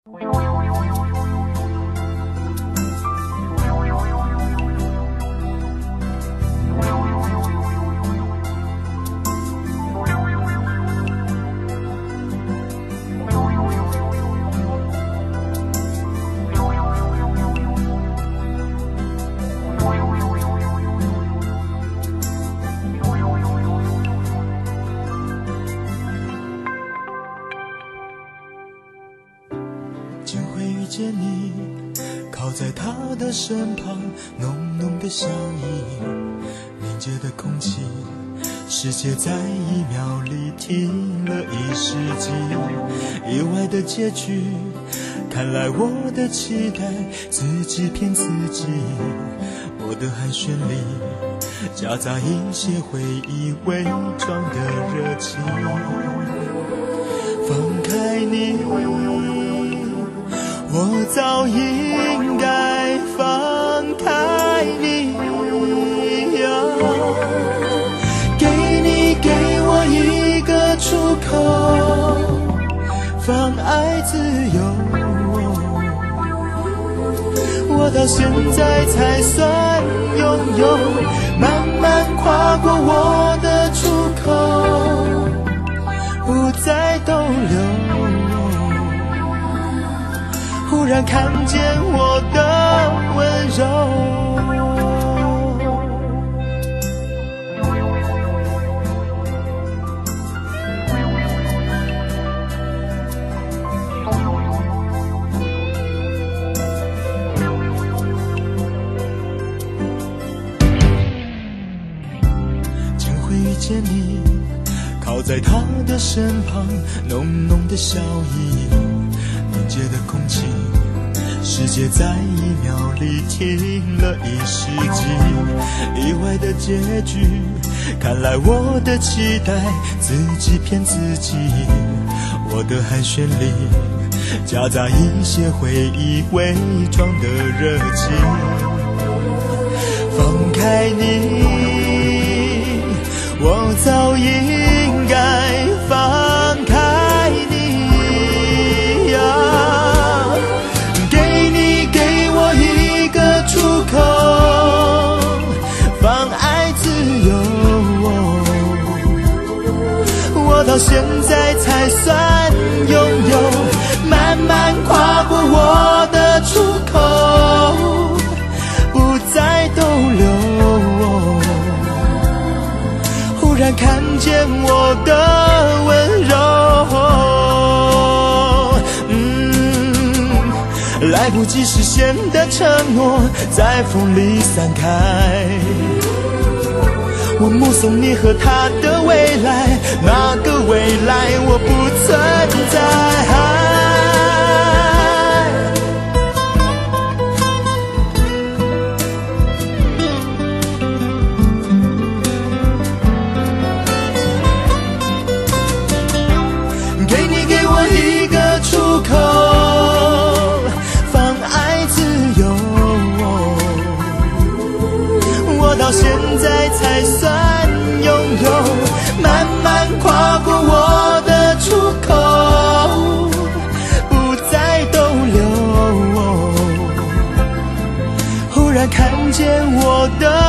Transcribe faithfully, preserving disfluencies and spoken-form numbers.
就会遇见你，靠在他的身旁，浓浓的笑意，凝结的空气，世界在一秒里停了一世纪，意外的结局，看来我的期待自己骗自己，我的寒暄里夹杂一些回忆，伪装的热情，放开你，我早应该放开你呀，给你给我一个出口，放爱自由，我到现在才算拥有，慢慢跨过我的出口，不再逗留，忽然看见我的温柔。竟会遇见你，靠在他的身旁，浓浓的笑意，凝结的空气，世界在一秒里停了一世纪，意外的结局，看来我的期待自己骗自己，我的寒暄里夹杂一些回忆，伪装的热情，放开你，我早应该放开你呀，给你给我一个出口，放爱自由，我到现在才算拥有，慢慢跨过我的出口，不再逗留，忽然看见我的温柔，嗯，来不及实现的承诺在风里散开，我目送你和他的未来，那个未来我不存在。给你给我一个出口，放爱自由，我到现在才算拥有，慢慢跨过我的出口，不再逗留，忽然看见我的